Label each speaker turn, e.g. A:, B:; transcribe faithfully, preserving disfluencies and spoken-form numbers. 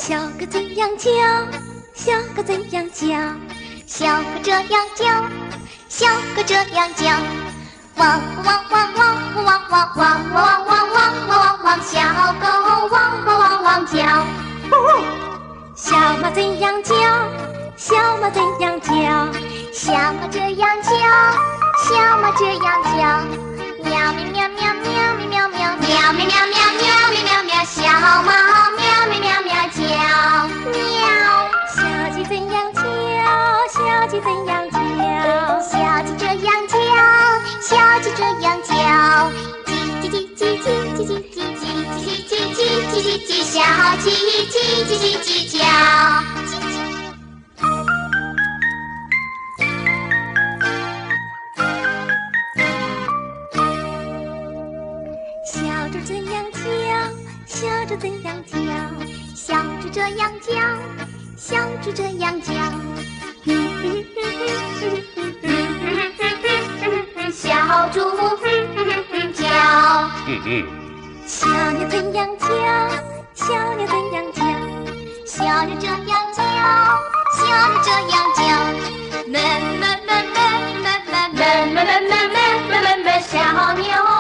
A: 小狗怎样叫？小狗怎样叫？
B: 小狗这样叫，小狗这样叫，汪汪汪汪汪汪汪汪汪汪汪汪汪汪，小狗汪汪汪汪叫。
A: 小猫怎样叫？小猫怎样叫？
B: 小猫这样叫，小猫这样叫，喵喵喵喵喵喵喵喵喵喵喵喵喵喵喵，小猫喵喵喵喵叫，喵。
A: 小鸡怎样叫？小鸡怎样叫？
B: 小鸡这样叫，小鸡这样叫，叽叽叽叽叽叽叽叽叽叽叽叽叽叽叽，小鸡叽叽叽叽叫。
A: 小猪怎样叫？小猪怎样叫？
B: 小猪这样叫，小猪这样叫，小猪叫。
A: 小鸟怎样叫？小鸟怎样叫？
B: 小鸟这样叫，小鸟这样叫，咩咩咩咩咩咩咩咩咩咩咩咩咩，小鸟。